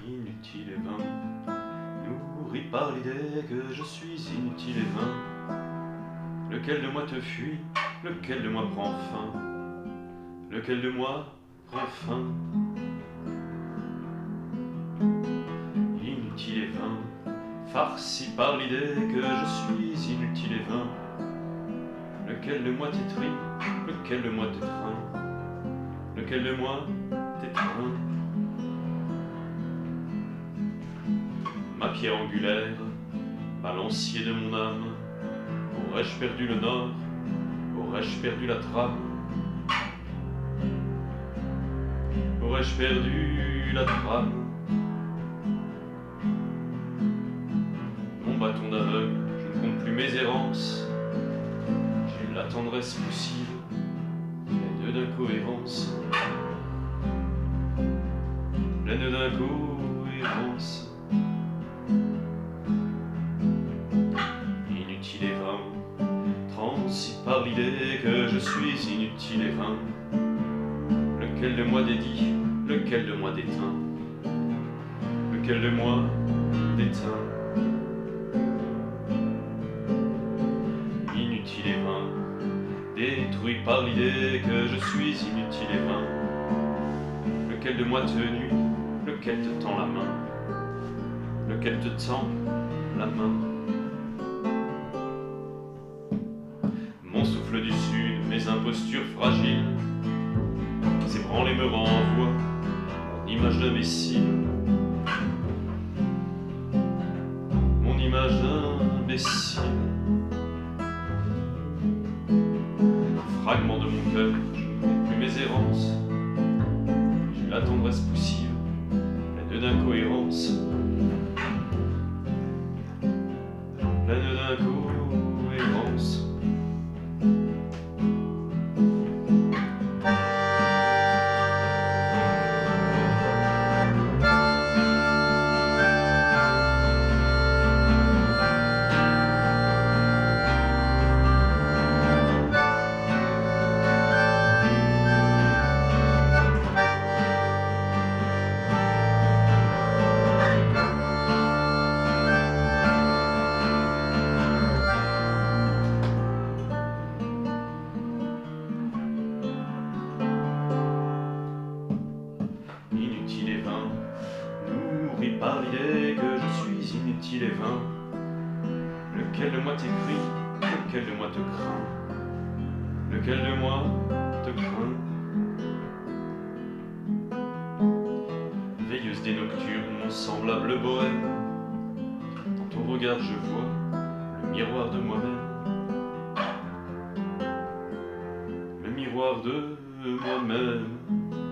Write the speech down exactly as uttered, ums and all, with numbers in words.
inutile et vain, nourri par l'idée que je suis inutile et vain. Lequel de moi te fuit, lequel de moi prend fin, lequel de moi prend fin. Inutile et vain, farci par l'idée que je suis inutile et vain. Lequel de moi t'étruit, lequel de moi t'étreint, lequel de moi t'étreint. Ma pierre angulaire, balancier de mon âme, aurais-je perdu le nord, aurais-je perdu la trame, aurais-je perdu la trame. Mon bâton d'aveugle, je ne compte plus mes errances, j'ai la tendresse poussive, pleine d'incohérence, pleine d'incohérence. Inutile et vain, transi par l'idée que je suis inutile et vain. Lequel de moi dédie, lequel de moi déteint, lequel de moi déteint. Inutile et vain, détruit par l'idée que je suis inutile et vain. Lequel de moi te nuit, lequel te tend la main, lequel te tend la main. Mon souffle du sud, mes impostures fragiles, ces branlées me renvoient mon image d'imbécile, mon image d'imbécile. Fragment de mon cœur, je ne compte plus mes errances, j'ai la tendresse poussive, pleine d'incohérence, pleine d'incohérence. Inutile et vain, nourri par l'idée que je suis inutile et vain. Lequel de moi t'écrit, lequel de moi te craint, lequel de moi te craint. Veilleuse des nocturnes, mon semblable bohème, dans ton regard je vois le miroir de moi-même, le miroir de moi-même.